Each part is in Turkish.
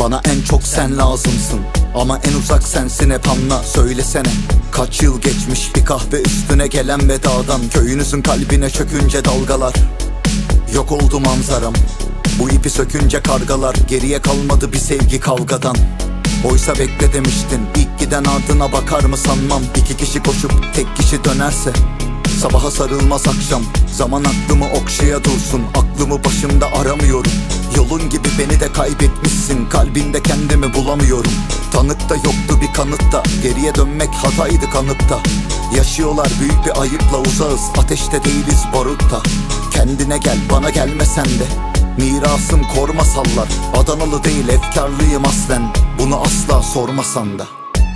Bana en çok sen lazımsın, ama en uzak sensin, hep anla. Söylesene, kaç yıl geçmiş bir kahve üstüne gelen vedadan. Köyünüzün kalbine çökünce dalgalar, yok oldu manzaram. Bu ipi sökünce kargalar, geriye kalmadı bir sevgi kavgadan. Oysa bekle demiştin, ilk giden ardına bakar mı sanmam. İki kişi koşup tek kişi dönerse sabaha sarılmaz akşam. Zaman aklımı okşaya dursun, aklımı başımda aramıyorum. Yolun gibi beni de kaybetmişsin, kalbinde kendimi bulamıyorum. Tanıkta yoktu bir kanıtta, geriye dönmek hataydı kanıpta. Yaşıyorlar büyük bir ayıpla, uzağız, ateşte değiliz barutta. Kendine gel, bana gelme sen de, mirasım korma sallar. Adanalı değil efkarlıyım aslen, bunu asla sormasan da.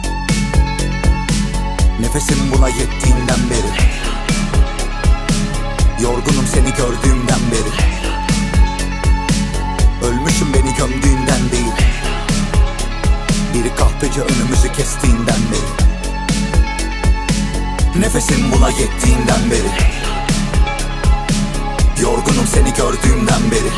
Nefesim buna yettiğinden beri, yorgunum seni gördüğümden beri. Ölmüşüm beni gömdüğünden değil, biri kahpece önümüzü kestiğinden beri. Nefesim buna yettiğinden beri, yorgunum seni gördüğümden beri.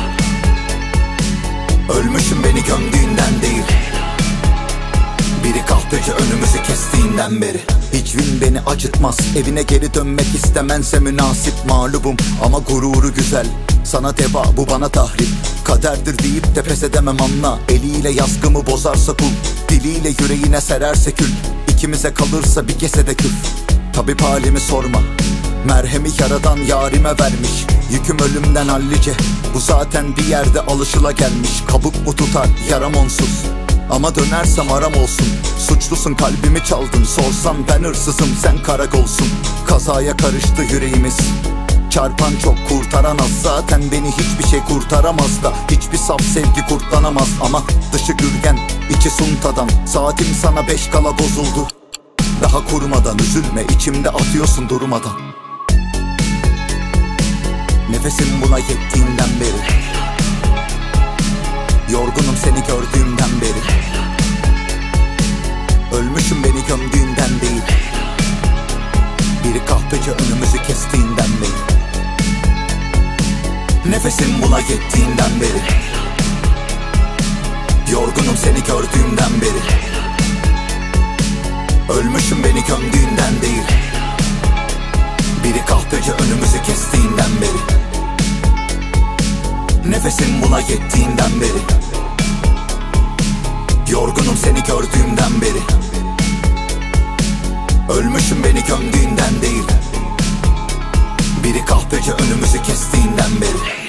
Ölmüşüm beni gömdüğünden değil, biri kahpece önümüzü kestiğinden beri. Hiç win beni acıtmaz, evine geri dönmek istemense münasip. Mağlubum ama gururu güzel, sana deva bu bana tahrip. Kaderdir deyip de pes edemem anla, eliyle yazgımı bozarsa kul, diliyle yüreğine sererse kül. İkimize kalırsa bir kesede küf, tabip halimi sorma. Merhemi yaradan yarime vermiş, yüküm ölümden hallice. Bu zaten bir yerde alışılagelmiş, kabuk mu tutar yaram onsuz. Ama dönersem aram olsun, suçlusun kalbimi çaldın. Sorsam ben hırsızım sen karakolsun. Kazaya karıştı yüreğimiz, çarpan çok kurtaran az. Zaten beni hiçbir şey kurtaramaz da, hiçbir saf sevgi kurtlanamaz. Ama dışı gürgen içi suntadan, saatim sana 5 kala bozuldu. Daha kurmadan üzülme, içimde atıyorsun durmadan. Nefesim buna yettiğinden beri, yorgunum seni gördüğümden beri. Ölmüşüm beni gömdüğünden değil, biri kahpece önümüzü kestiğinden beri. Nefesim buna yettiğinden beri, yorgunum seni gördüğümden beri. Ölmüşüm beni gömdüğünden değil, biri kahpece önümüzü kestiğinden beri. Nefesim buna yettiğinden beri, yorgunum seni gördüğümden beri. Ölmüşüm beni gömdüğünden değil, biri kahpece önümüzü kestiğinden beri.